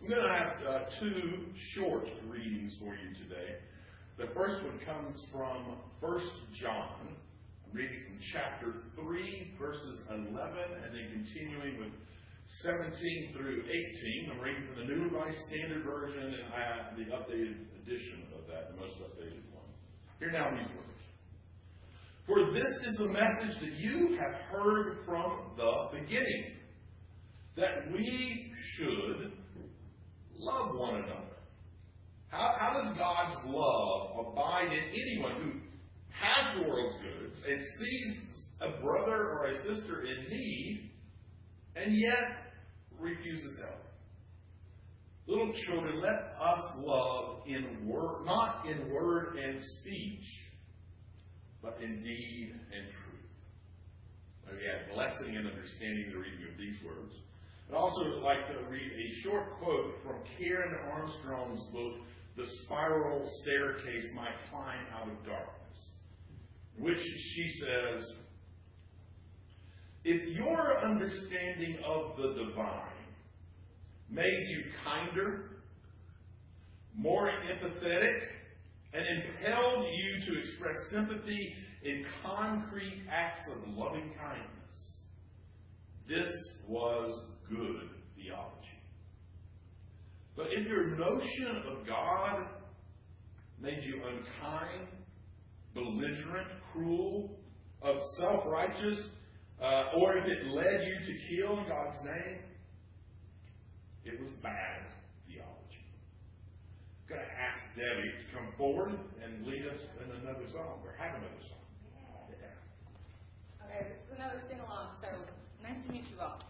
I'm going to have two short readings for you today. The first one comes from 1 John. I'm reading from chapter 3, verses 11, and then continuing with 17 through 18. I'm reading from the New Revised Standard Version, and I have the updated edition of that, the most updated one. Hear now these words. For this is the message that you have heard from the beginning, that we should love one another. How does God's love abide in anyone who has the world's goods and sees a brother or a sister in need and yet refuses help? Little children, let us love in word, not in word and speech, but in deed and truth. We have blessing and understanding the reading of these words. I'd also like to read a short quote from Karen Armstrong's book, The Spiral Staircase, My Climb Out of Darkness, in which she says, if your understanding of the divine made you kinder, more empathetic, and impelled you to express sympathy in concrete acts of loving kindness, this was good theology. But if your notion of God made you unkind, belligerent, cruel, self-righteous, or if it led you to kill in God's name, it was bad theology. I'm going to ask Debbie to come forward and lead us in another song, or have another song. Yeah. Okay, this is another sing-along, so nice to meet you all.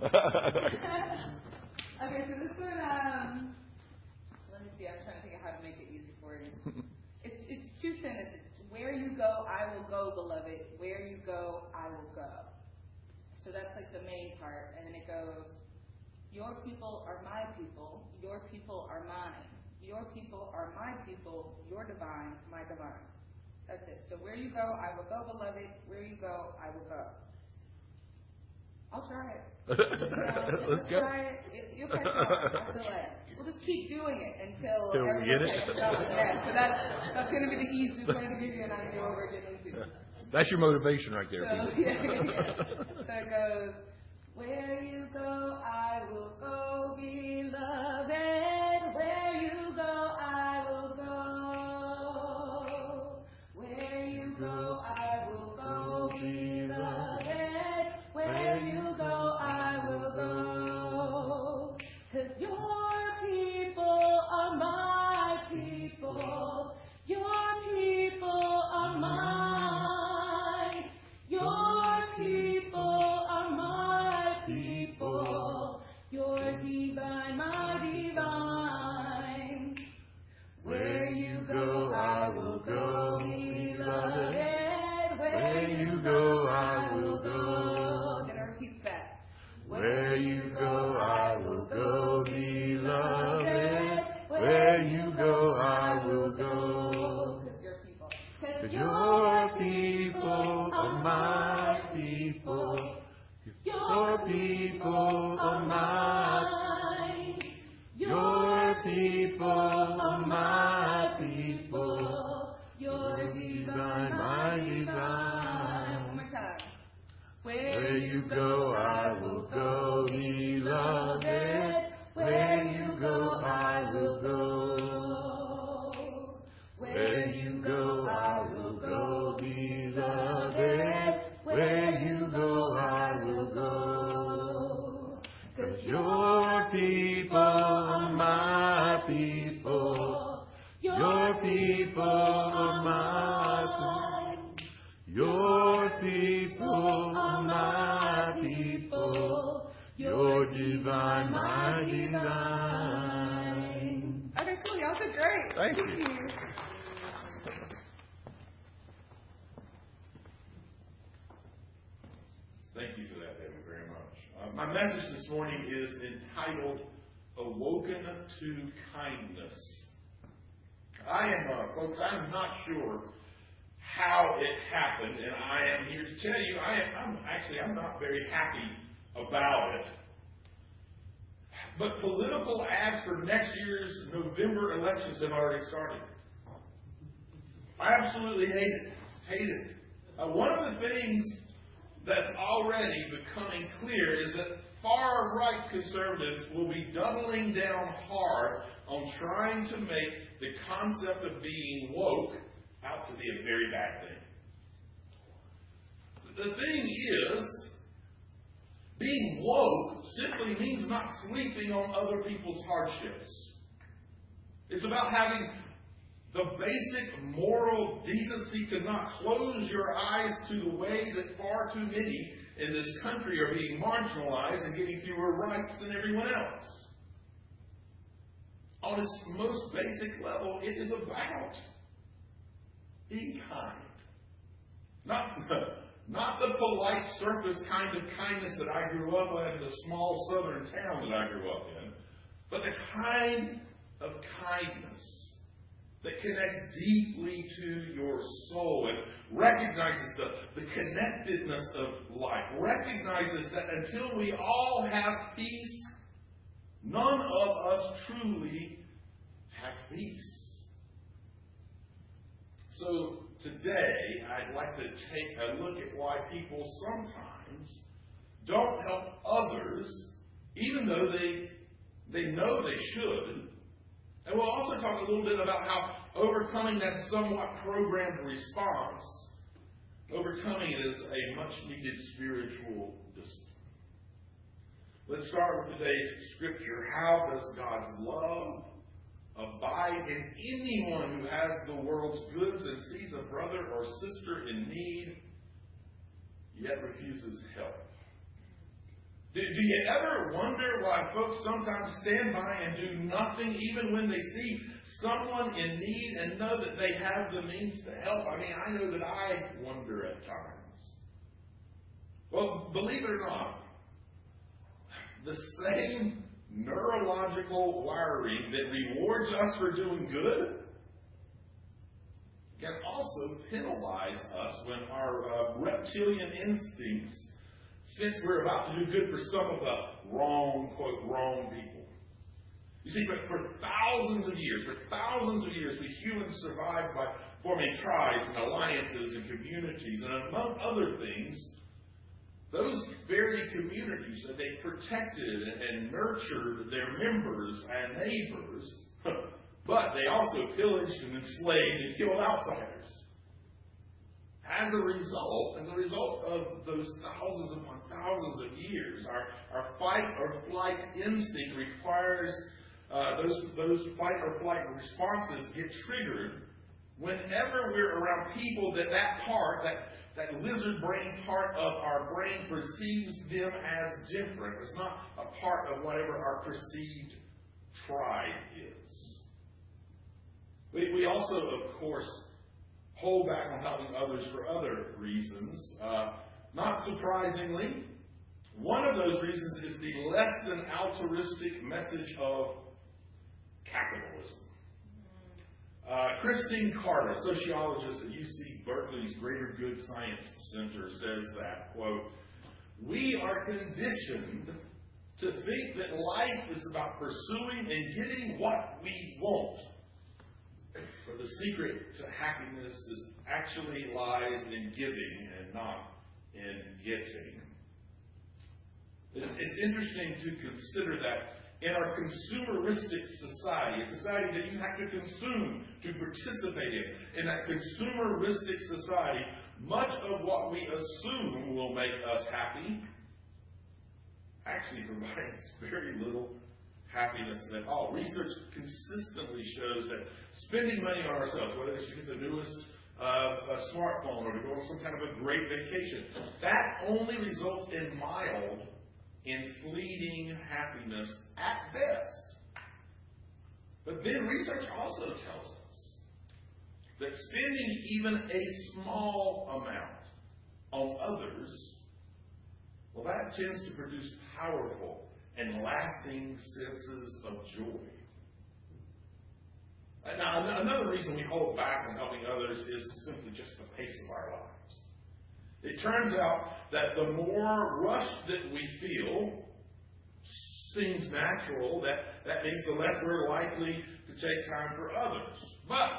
Okay, so this one, let me see, I'm trying to think of how to make it easy for you. It's two sentences. Where you go, I will go, beloved. Where you go, I will go. So that's like the main part. And then it goes, your people are my people. Your people are mine. Your people are my people. Your divine, my divine. That's it. So where you go, I will go, beloved. Where you go, I will go. I'll try it. Let's go. Try it. You'll catch on. I feel like we'll just keep doing it until we get it. catches on. Yeah, so that's going to be the easiest way to give you an idea what we're getting into. That's your motivation right there. So, yeah. So it goes, where you go, I will go, beloved. Where you go, I will go. Where you go, I will go, beloved. Where you go, I will go. 'Cause your people are my people. Your people are mine. Your people are my people. Your divine, my divine. Where you go, I will go, beloved. Where you go, I will go. Then I repeat that. Where you go, I will go, beloved. Where you go, I will go. 'Cause your people are my people. Your people are mine. Your people are my people. Your divine, my divine. One more time. Where you go, I will go, beloved. Where you go, I will go. Where you go, I will go, beloved. Where you go, I will go. 'Cause your people are my people. Your people are mine. Your people are my people. Your divine, my divine. Okay, cool. Y'all did great. Thank you. Thank you for that, David, very much. My message this morning is entitled, Awoken to Kindness. Folks, I'm not sure how it happened, and I am here to tell you, I'm not very happy about it. But political ads for next year's November elections have already started. I absolutely hate it. Hate it. One of the things that's already becoming clear is that far-right conservatives will be doubling down hard on trying to make the concept of being woke out to be a very bad thing. The thing is, being woke simply means not sleeping on other people's hardships. It's about having the basic moral decency to not close your eyes to the way that far too many in this country are being marginalized and getting fewer rights than everyone else. On its most basic level, it is about being kind. Not the polite surface kind of kindness that I grew up in the small southern town that I grew up in, but the kind of kindness that connects deeply to your soul and recognizes the connectedness of life, recognizes that until we all have peace, none of us truly have peace. So today, I'd like to take a look at why people sometimes don't help others, even though they know they should. And we'll also talk a little bit about how overcoming that somewhat programmed response, overcoming it is a much-needed spiritual discipline. Let's start with today's scripture. How does God's love abide in anyone who has the world's goods and sees a brother or sister in need, yet refuses help? Do you ever wonder why folks sometimes stand by and do nothing even when they see someone in need and know that they have the means to help? I mean, I know that I wonder at times. Well, believe it or not, the same neurological wiring that rewards us for doing good can also penalize us when our reptilian instincts sense we're about to do good for some of the wrong, quote, wrong people. You see, but for thousands of years, we humans survived by forming tribes and alliances and communities, and among other things, those very communities that they protected and nurtured their members and neighbors, but they also pillaged and enslaved and killed outsiders. As a result of those thousands upon thousands of years, our fight or flight instinct requires those fight or flight responses get triggered whenever we're around people that lizard brain part of our brain perceives them as different. It's not a part of whatever our perceived tribe is. We also, of course, hold back on helping others for other reasons. Not surprisingly, one of those reasons is the less than altruistic message of capitalism. Christine Carter, sociologist at UC Berkeley's Greater Good Science Center, says that, quote, "We are conditioned to think that life is about pursuing and getting what we want. But the secret to happiness actually lies in giving and not in getting." It's interesting to consider that in our consumeristic society, a society that you have to consume to participate in that consumeristic society, much of what we assume will make us happy actually provides very little happiness at all. Research consistently shows that spending money on ourselves, whether it's to get the newest smartphone or to go on some kind of a great vacation, that only results in mild and fleeting happiness at best. But then research also tells us that spending even a small amount on others, well, that tends to produce powerful and lasting senses of joy. Now, another reason we hold back on helping others is simply just the pace of our lives. It turns out that the more rushed that we feel, seems natural. That means the less we're likely to take time for others. But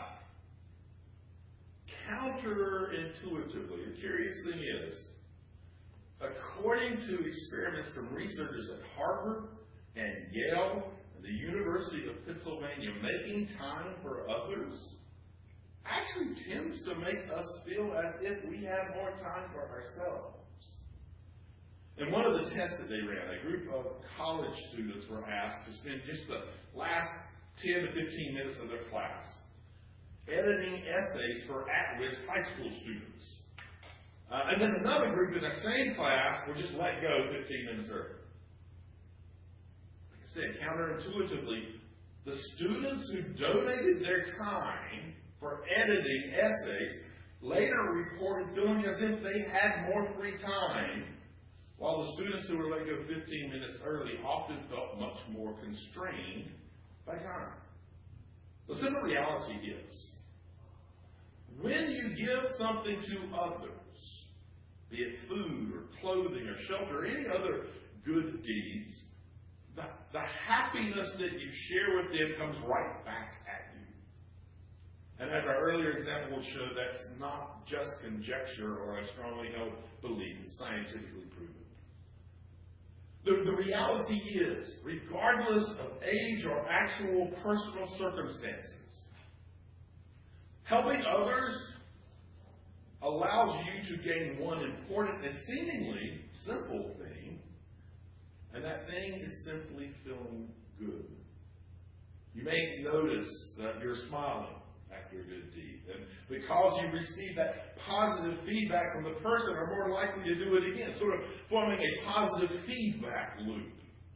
counterintuitively, the curious thing is, according to experiments from researchers at Harvard and Yale and the University of Pennsylvania, making time for others actually tends to make us feel as if we have more time for ourselves. In one of the tests that they ran, a group of college students were asked to spend just the last 10 to 15 minutes of their class editing essays for at-risk high school students. And then another group in that same class were just let go 15 minutes early. Like I said, counterintuitively, the students who donated their time for editing essays later reported feeling as if they had more free time, while the students who were let go 15 minutes early often felt much more constrained by time. The simple reality is, when you give something to others, be it food or clothing or shelter or any other good deeds, the happiness that you share with them comes right back at you. And as our earlier example will show, that's not just conjecture or a strongly held belief. It's scientifically proven. The reality is, regardless of age or actual personal circumstances, helping others allows you to gain one important and seemingly simple thing, and that thing is simply feeling good. You may notice that you're smiling after a good deed, and because you receive that positive feedback from the person, are more likely to do it again, sort of forming a positive feedback loop.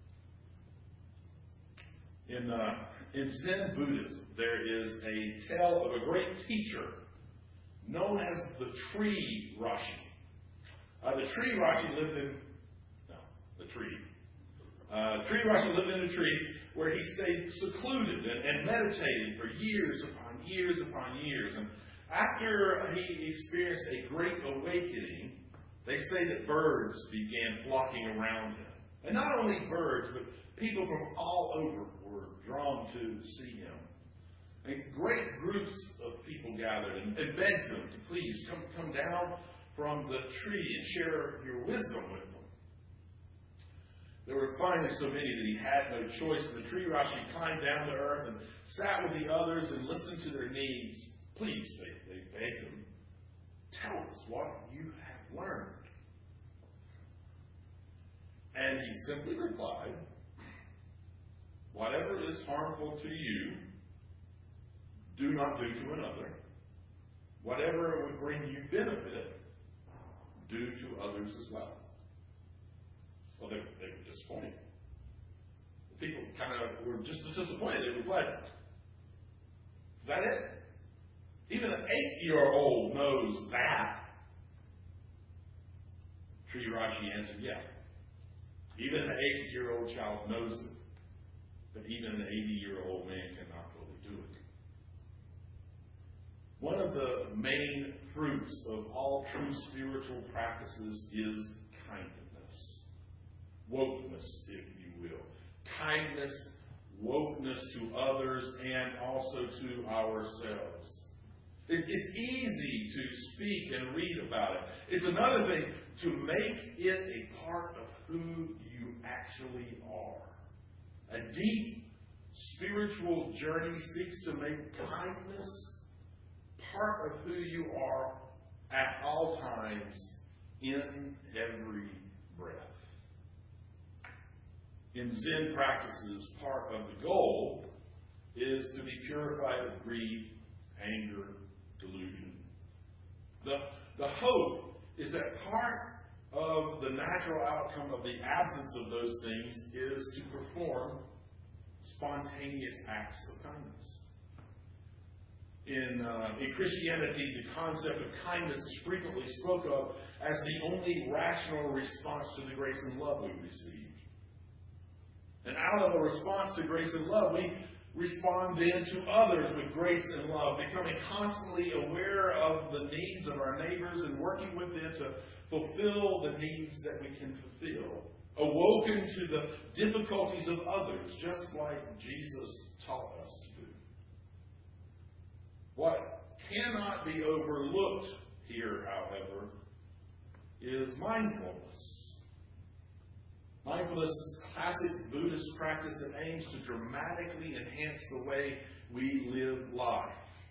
In Zen Buddhism, there is a tale of a great teacher known as the Tree Rashi. The Tree Rashi lived in a tree where he stayed secluded and meditating for years upon years upon years. And after he experienced a great awakening, they say that birds began flocking around him. And not only birds, but people from all over were drawn to see him. And great groups of people gathered and begged him to please come down from the tree and share your wisdom with them. There were finally so many that he had no choice. The Tree Rashi climbed down to earth and sat with the others and listened to their needs. Please, they begged him, tell us what you have learned. And he simply replied, whatever is harmful to you, do not do to another. Whatever would bring you benefit, do to others as well. Well, they were disappointed. The people kind of were just as disappointed. They replied, is that it? Even an 8-year-old knows that. Tree Rashi answered, yeah. Even an 8-year-old child knows it. But even an 80-year-old man cannot fully do it. One of the main fruits of all true spiritual practices is kindness. Wokeness, if you will. Kindness, wokeness to others, and also to ourselves. It's easy to speak and read about it. It's another thing to make it a part of who you actually are. A deep spiritual journey seeks to make kindness part of who you are at all times, in every breath. In Zen practices, part of the goal is to be purified of greed, anger, delusion. The hope is that part of the natural outcome of the absence of those things is to perform spontaneous acts of kindness. In Christianity, the concept of kindness is frequently spoken of as the only rational response to the grace and love we receive. And out of a response to grace and love, we respond then to others with grace and love, becoming constantly aware of the needs of our neighbors and working with them to fulfill the needs that we can fulfill awoken to the difficulties of others, just like Jesus taught us to do. What cannot be overlooked here, however, is mindfulness. Mindfulness is a classic Buddhist practice that aims to dramatically enhance the way we live life.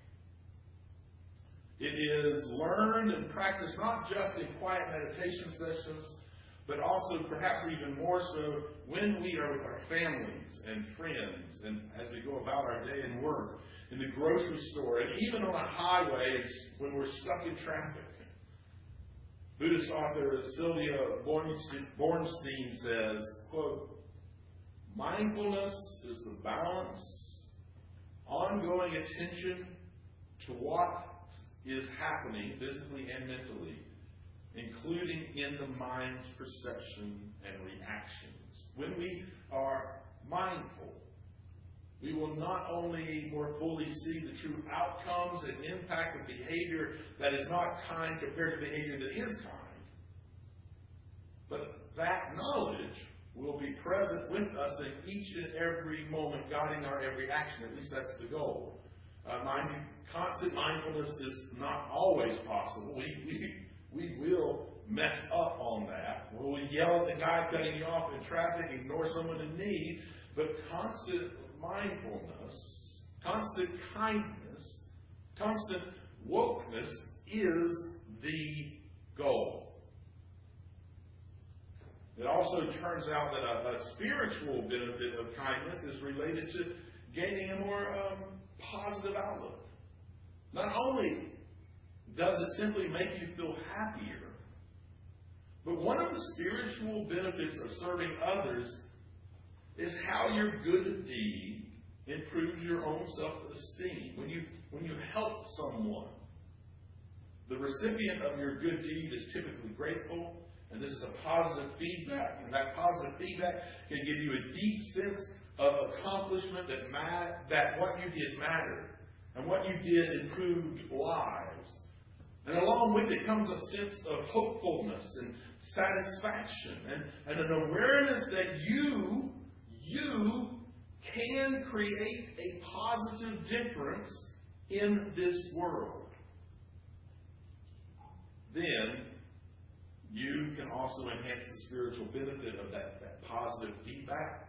It is learned and practiced not just in quiet meditation sessions, but also perhaps even more so when we are with our families and friends and as we go about our day and work, in the grocery store, and even on a highway when we're stuck in traffic. Buddhist author Sylvia Bornstein says, quote, "Mindfulness is the balance, ongoing attention to what is happening physically and mentally, including in the mind's perception and reactions. When we are mindful, we will not only more fully see the true outcomes and impact of behavior that is not kind compared to behavior that is kind, but that knowledge will be present with us in each and every moment, guiding our every action. At least that's the goal. Mind you, constant mindfulness is not always possible. We will mess up on that. We'll yell at the guy cutting you off in traffic, ignore someone in need, but constant mindfulness, constant kindness, constant wokeness is the goal. It also turns out that a spiritual benefit of kindness is related to gaining a more positive outlook. Not only does it simply make you feel happier, but one of the spiritual benefits of serving others is how your good deed improves your own self-esteem. When you help someone, the recipient of your good deed is typically grateful, and this is a positive feedback. And that positive feedback can give you a deep sense of accomplishment that what you did mattered, and what you did improved lives. And along with it comes a sense of hopefulness and satisfaction and an awareness that you can create a positive difference in this world. Then you can also enhance the spiritual benefit of that positive feedback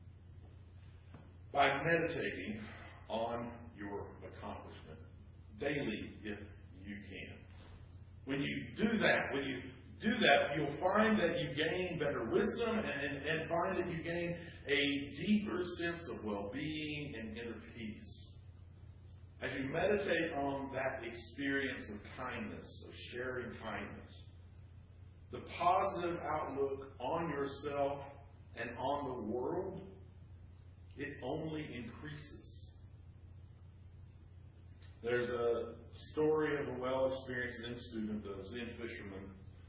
by meditating on your accomplishment daily if you can. When you do that, you'll find that you gain better wisdom and find that you gain a deeper sense of well-being and inner peace. As you meditate on that experience of kindness, of sharing kindness, the positive outlook on yourself and on the world, it only increases. There's a story of a well-experienced Zen student, a Zen fisherman.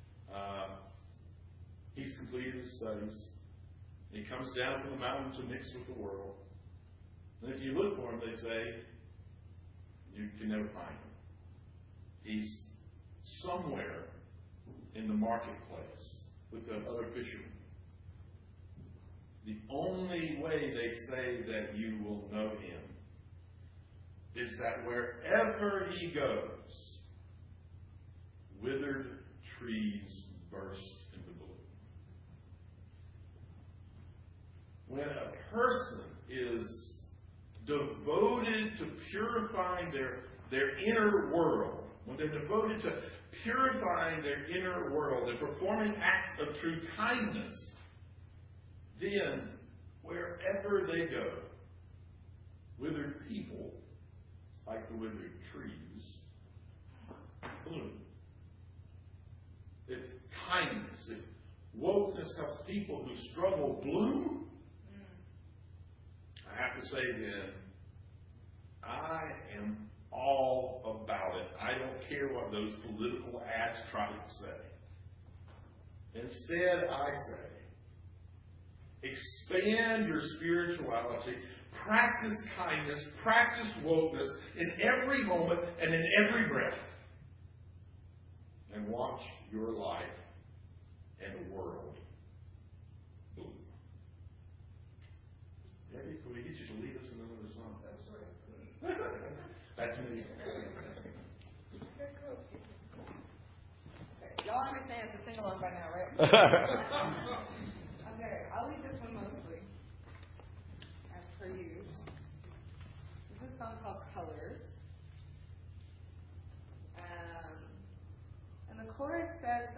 He's completed his studies. He comes down from the mountain to mix with the world. And if you look for him, they say, you can never find him. He's somewhere in the marketplace with the other fishermen. The only way they say that you will know him is that wherever he goes, withered trees burst into bloom. When a person is devoted to purifying their inner world, when they're devoted to purifying their inner world and performing acts of true kindness, then wherever they go, withered people, like the withered trees, bloom. If kindness, if wokeness helps people who struggle bloom, I have to say then, I am all about it. I don't care what those political ads try to say. Instead, I say, expand your spirituality, practice kindness, practice wokeness in every moment and in every breath. And watch your life and world Ready? Can we get you to lead us in another song? That's me. Y'all understand it's a sing-along by now, right? Okay, I'll lead this one mostly, as per usual. This is a song called Colors. And the chorus says,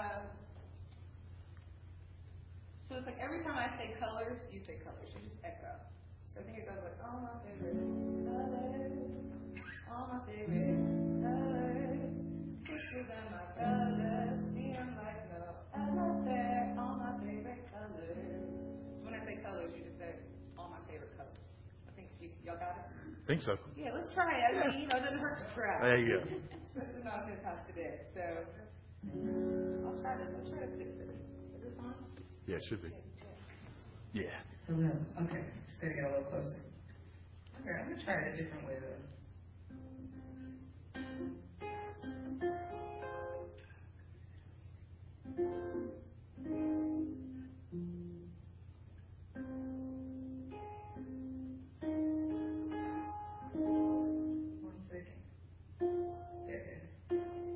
so it's like every time I say colors, you say colors. You just echo. So I think it goes like, all my favorite colors, all my favorite colors, pictures and my colors, see them like no other, all my favorite colors. When I say colors, you just say all my favorite colors. I think y'all got it? I think so. Yeah, let's try it. I mean, it doesn't hurt to try. There you go. Especially not this house today. So I'll try this. I'll try to stick to this. Is this on? Yeah, it should be. Yeah. Hello. Okay, just gotta get a little closer. Okay, I'm gonna try it a different way though. One second. There it is.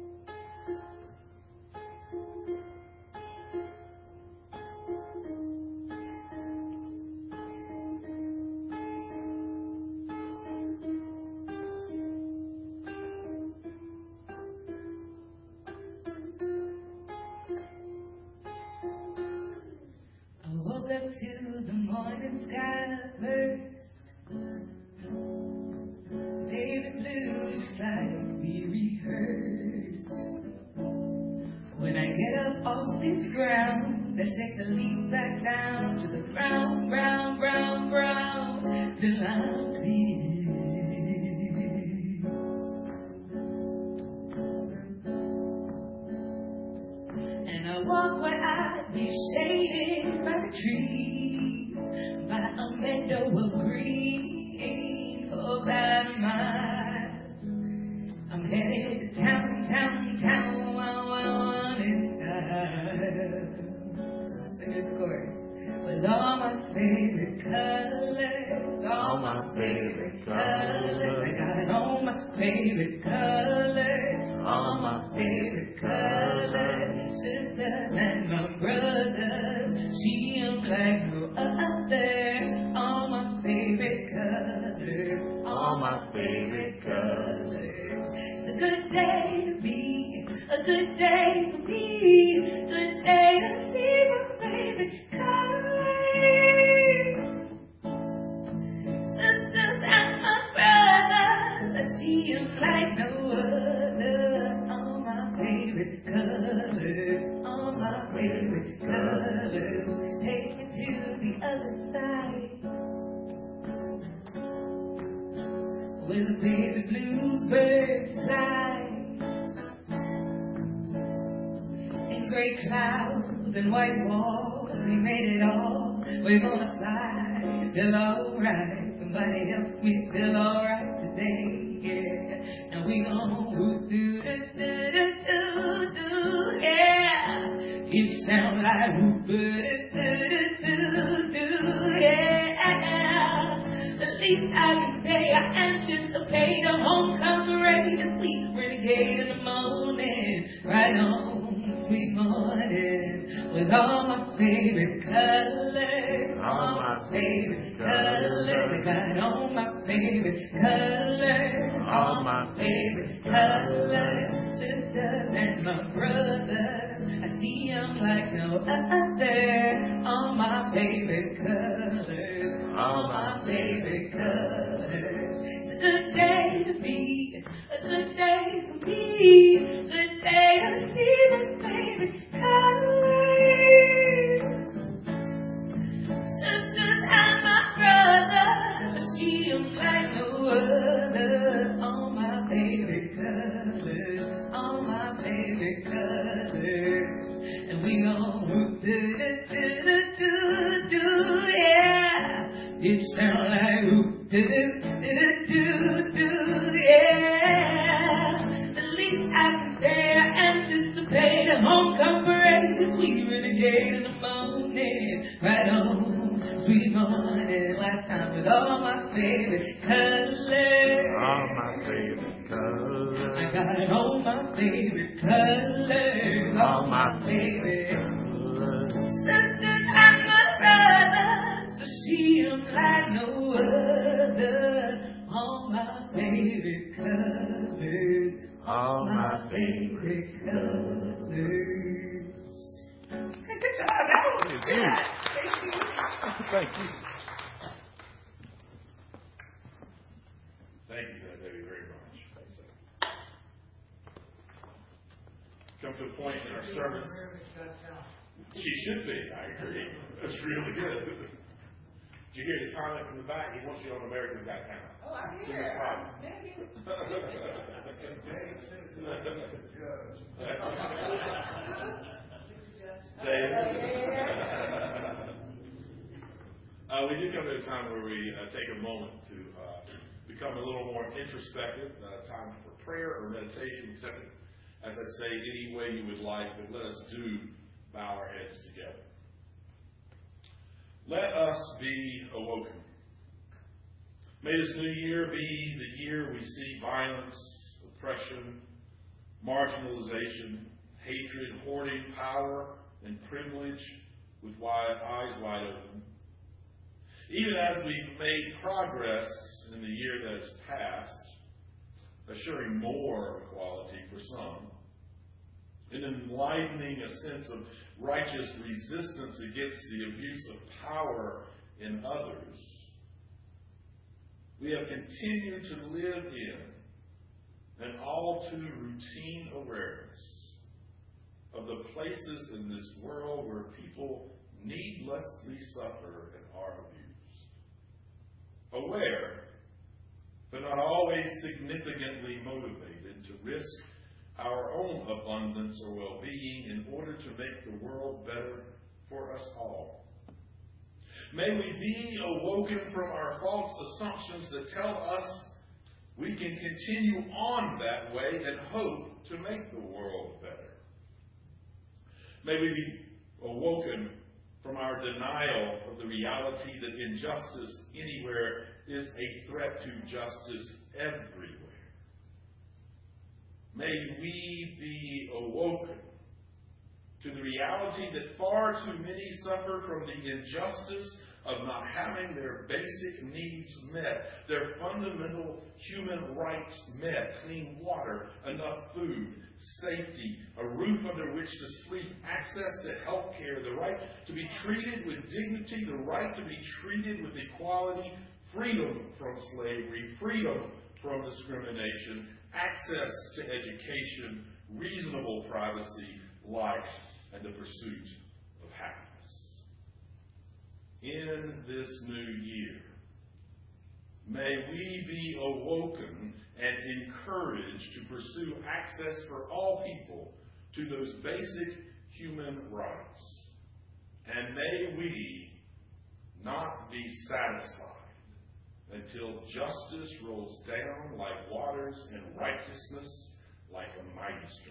I woke up to the morning sky first. Baby blue, just like we rehearsed. When I get up off this ground, I shake the leaves back down to the brown, brown, brown, brown, till I'm clear. And I walk where I'd be shaded by the trees, by a meadow of green, for about a mile. I'm headed to town, town, town, one inside. So here's the chorus. With all my favorite colors, all my favorite colors. I got all my favorite colors, all my favorite colors. Sisters and my brothers, see 'em like no other. All my favorite colors, all my favorite colors. It's a good day to be, a good day for me, good day to see my favorite colors. Sisters and my brothers, I see 'em like no other. All my favorite colors, all my favorite colors. Take me to the other side, where the baby blues birds fly. In gray clouds and white walls, we made it all. We're gonna fly, feel alright. Somebody help me feel alright today, yeah. Now we gonna whoop do do do do do, yeah. It sound like whoop do do do do, yeah. The least I can say, I anticipate a homecoming rain, a sweet renegade in the morning, right on, sweet morning, with all my favorite colors, all my favorite colors. I got all my favorite colors, all my favorite colors. Sisters and my brothers, I see 'em like no other. All my favorite colors, all my favorite colors. It's a good day to be, a good day for me, good day to see my favorite colors. Sisters and my brothers, I see 'em like no other. All my favorite colors, all my favorite colors. And we gon' whoop do do do do do, yeah. It sound like whoop do do do do, yeah. The least I can say, I anticipate a homecoming parade, a sweet renegade in the morning, right on, sweet morning, last time time with all my favorite colors. All my favorite colors. I got all my favorite colors. All my favorite colors. sisters and my brothers. To see them like no other. All my favorite colors. All my favorite colors. Good job, that was good. Thank you. Thank you. Thank you, Debbie, very much. Come to a point in our service. She should be, I agree. That's really good. Did you hear the comment from the back? He wants you on America's Got Talent. Oh, I'm As soon here. as possible. We do come to a time where we take a moment to become a little more introspective, time for prayer or meditation, except as I say, any way you would like, but let us do bow our heads together. Let us be awoken. May this new year be the year we see violence, oppression, marginalization, hatred, hoarding power, and privilege with eyes wide open. Even as we've made progress in the year that has passed, assuring more equality for some, and enlightening a sense of righteous resistance against the abuse of power in others, we have continued to live in an all too routine awareness of the places in this world where people needlessly suffer and are abused. Aware, but not always significantly motivated to risk our own abundance or well-being in order to make the world better for us all. May we be awoken from our false assumptions that tell us we can continue on that way and hope to make the world better. May we be awoken from our denial of the reality that injustice anywhere is a threat to justice everywhere. May we be awoken to the reality that far too many suffer from the injustice of not having their basic needs met, their fundamental human rights met: clean water, enough food, safety, a roof under which to sleep, access to health care, the right to be treated with dignity, the right to be treated with equality, freedom from slavery, freedom from discrimination, access to education, reasonable privacy, life, and the pursuit of happiness. In this new year, may we be awoken and encouraged to pursue access for all people to those basic human rights. And may we not be satisfied until justice rolls down like waters and righteousness like a mighty stream.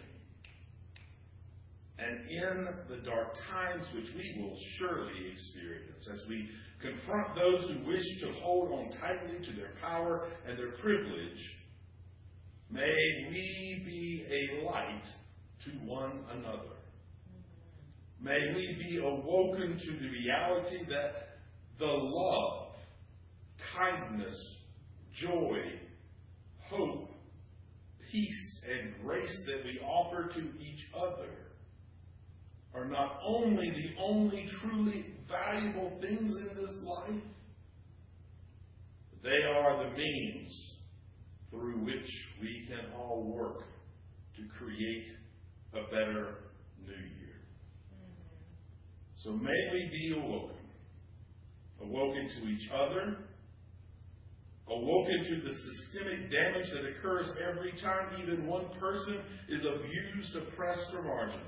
And in the dark times which we will surely experience as we confront those who wish to hold on tightly to their power and their privilege, may we be a light to one another. May we be awoken to the reality that the love, kindness, joy, hope, peace, and grace that we offer to each other are not only the only truly valuable things in this life, they are the means through which we can all work to create a better new year. So may we be awoken to each other, awoken to the systemic damage that occurs every time even one person is abused, oppressed, or marginalized.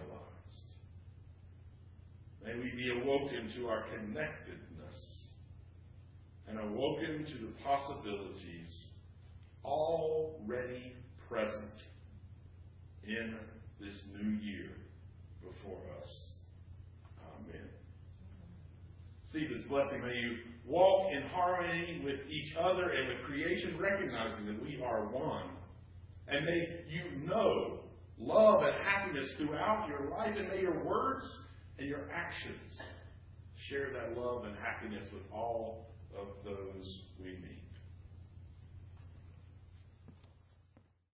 May we be awoken to our connectedness and awoken to the possibilities already present in this new year before us. Amen. see this blessing. May you walk in harmony with each other and with creation, recognizing that we are one. And may you know love and happiness throughout your life, and may your words and your actions share that love and happiness with all of those